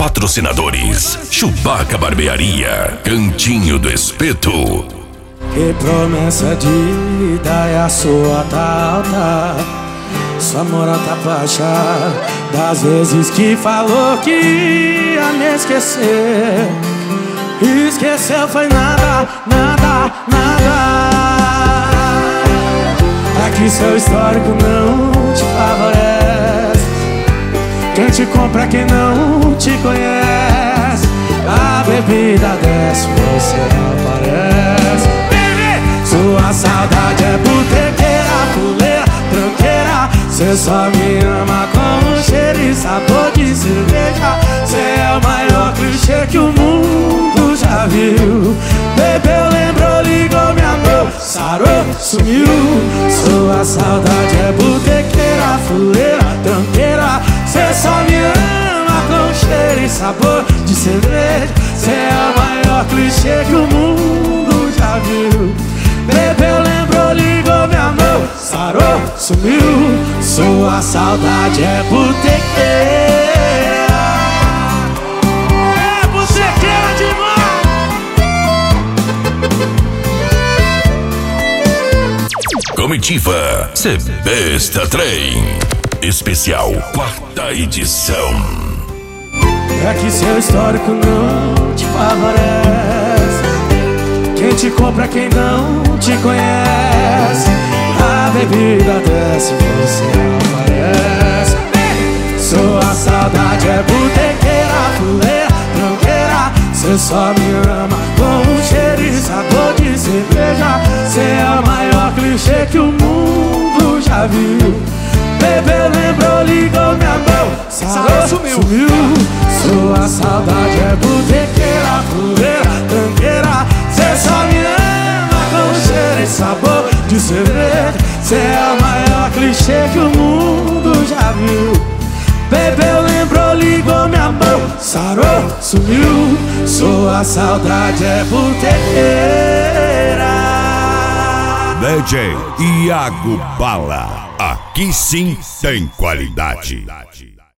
Patrocinadores: Chewbacca Barbearia, Cantinho do Espeto. Que promessa de vida é a sua tal. Sua moral tá baixa das vezes que falou que ia me esquecer. Esqueceu foi nada, nada, nada. Aqui seu histórico não te favorece. Quem te compra, quem não te conhece. A bebida desce, você aparece. Baby! Sua saudade é botequeira, fuleira, tranqueira. Cê só me ama com o cheiro e sabor de cerveja. Cê é o maior clichê que o mundo já viu. Bebeu, lembrou, ligou, me amou, sarou, sumiu. Sua saudade é botequeira, fuleira, tranqueira. Cê só me ama com cheiro e sabor de cerveja. Cê é o maior clichê que o mundo já viu. Bebeu, lembrou, ligou, me amou, sarou, sumiu. Sua saudade é botequeira. É botequeira demais. Comitiva Cê Besta Trem Especial 4ª edição. É que seu histórico não te favorece. Quem te compra, quem não te conhece. A bebida desce, você aparece. Sua saudade é botequeira, fuleira, tranqueira. Cê só me ama com um cheiro e sabor de cerveja. Cê é o maior clichê que o mundo já viu. Bebeu, lembrou, ligou, me amou, sarou, sumiu. Sua saudade é botequeira, fuleira, tranqueira. Cê só me ama com cheiro e sabor de cerveja. Cê é o maior clichê que o mundo já viu. Bebeu, lembrou, ligou, me amou, sarou, sumiu. Sua saudade é botequeira. DJ Iago Bala, aqui sim tem qualidade.